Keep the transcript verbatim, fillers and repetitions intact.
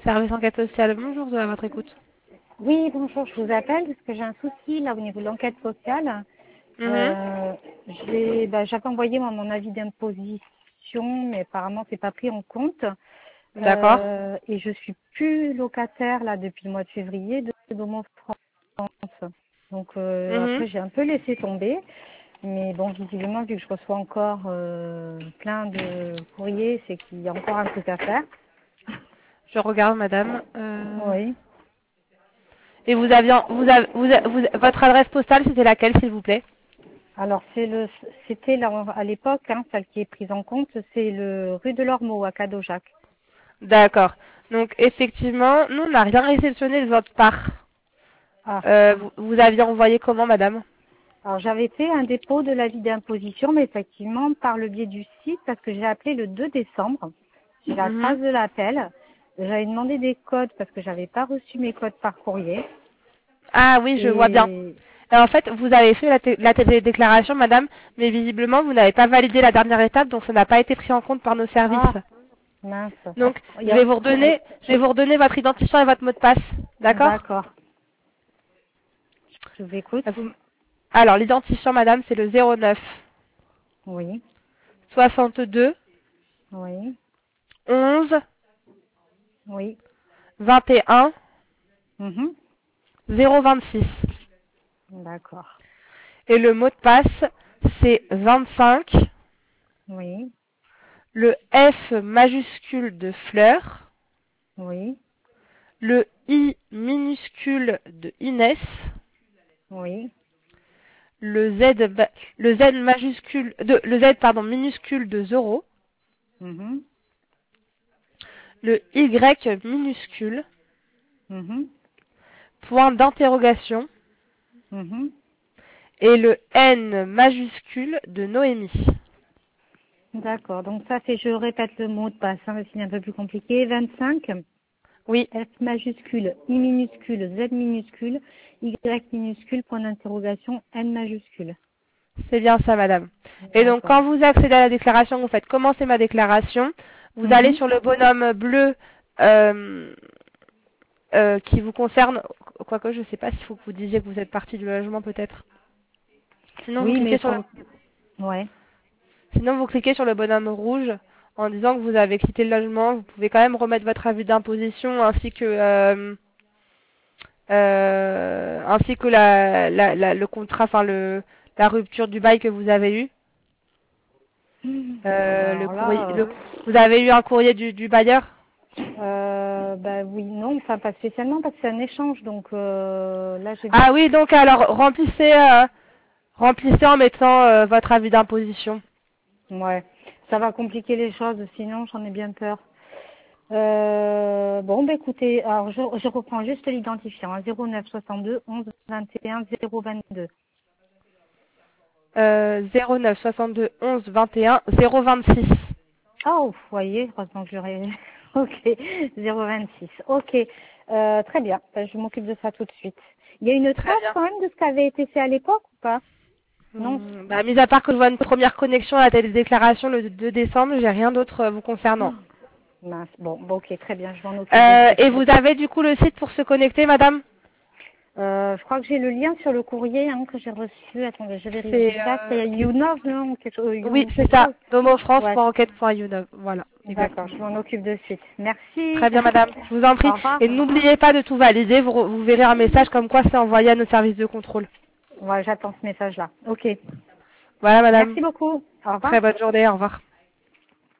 Service enquête sociale, bonjour, à votre écoute. Oui, bonjour, je vous appelle parce que j'ai un souci là au niveau de l'enquête sociale. Mhm. Euh, j'ai- bah, J'avais envoyé moi, mon avis d'imposition, mais apparemment c'est pas pris en compte. D'accord. Euh, et je suis plus locataire là depuis le mois de février de Domo France. Donc euh, Mhm. après j'ai un peu laissé tomber. Mais bon, visiblement, vu que je reçois encore euh, plein de courriers, c'est qu'il y a encore un truc à faire. Je regarde, madame. Euh, Oui. Et vous aviez, vous avez, vous, a- vous- votre adresse postale, c'était laquelle, s'il vous plaît? Alors c'est le, c'était là, à l'époque, hein, celle qui est prise en compte, c'est le rue de l'Ormeau à Cadojac. D'accord. Donc, effectivement, nous, on n'a rien réceptionné de votre part. Ah, Euh, vous, vous aviez envoyé comment, madame? alors j'avais fait un dépôt de l'avis d'imposition, mais effectivement par le biais du site, parce que j'ai appelé le deux décembre. J'ai la Mhm. trace de l'appel. J'avais demandé des codes parce que j'avais pas reçu mes codes par courrier. Ah oui, je vois bien. Et Et en fait, vous avez fait la, té- la té- déclaration, madame, mais visiblement, vous n'avez pas validé la dernière étape, donc ça n'a pas été pris en compte par nos services. ah mince. Donc, Il y je vais a- vous redonner, je vais vous redonner votre identifiant et votre mot de passe. D'accord? D'accord. Je vous écoute. Vous- Alors, l'identifiant, madame, c'est le zéro neuf Oui, soixante-deux oui, onze oui. vingt et un Mhm. zéro vingt-six. D'accord. Et le mot de passe, c'est vingt-cinq, Oui, le F majuscule de fleur, oui, le I minuscule de Inès, oui. le Z, ba- le Z majuscule de, le Z pardon minuscule de Zoro, Mhm. le Y minuscule, Mhm. point d'interrogation, Mhm. et le N majuscule de Noémie. D'accord. Donc ça, c'est, je répète le mot de passe, hein, c'est un peu plus compliqué. vingt-cinq, Oui, F majuscule, I minuscule, Z minuscule, Y minuscule, point d'interrogation, N majuscule. c'est bien ça, madame. Et donc, D'accord. quand vous accédez à la déclaration, vous faites commencer ma déclaration. Vous allez Mhm. sur le bonhomme bleu euh, euh, qui vous concerne. Quoique, je ne sais pas s'il faut que vous disiez que vous êtes partie du logement, peut-être. Sinon, vous Oui, mais cliquez sur le, faut... Ouais. sinon, vous cliquez sur le bonhomme rouge en disant que vous avez quitté le logement. Vous pouvez quand même remettre votre avis d'imposition ainsi que euh, euh, ainsi que la, la, la- le contrat, enfin le la rupture du bail que vous avez eu. Euh, le Alors courrier, là, euh, le, vous avez eu un courrier du, du bailleur? euh, bah oui, non, enfin pas spécialement parce que c'est un échange, donc euh, là j'ai... Ah oui, donc alors remplissez, euh, remplissez en mettant euh, votre avis d'imposition. Ouais, ça va compliquer les choses, sinon j'en ai bien peur. Euh, bon, bah écoutez, alors je, je reprends juste l'identifiant, hein, zéro neuf soixante-deux onze vingt et un zéro vingt-deux. Euh, zéro neuf soixante-deux onze vingt et un zéro vingt-six. Ah, oh, vous voyez, heureusement que j'aurais... Ok, zéro vingt-six. Ok, euh, très bien, bah, je m'occupe de ça tout de suite. Il y a une Très trace bien. quand même de ce qui avait été fait à l'époque ou pas? Non. Hum, bah, mis à part que je vois une première connexion à la télédéclaration le deux décembre, j'ai rien d'autre euh, vous concernant. Mince. Bon, bon, ok, très bien, je m'en occupe de Euh, suite. et vous avez du coup le site pour se connecter, madame? Euh, je crois que j'ai le lien sur le courrier hein, que j'ai reçu. Attendez, je vérifie C'est ça. euh, C'est YouNov, non ou quelque, euh, oui, You, c'est quelque ça. chose. Ouais, domofrance.enquête point you. Voilà, d'accord, je exactement. m'en occupe de suite. Merci. Très bien, madame. Je vous en prie. Au revoir. Et n'oubliez pas de tout valider. Vous, re- vous verrez un message comme quoi c'est envoyé à nos services de contrôle. Ouais, j'attends ce message-là. Ok. Voilà, madame. Merci beaucoup. Au revoir. Très bonne journée. Au revoir.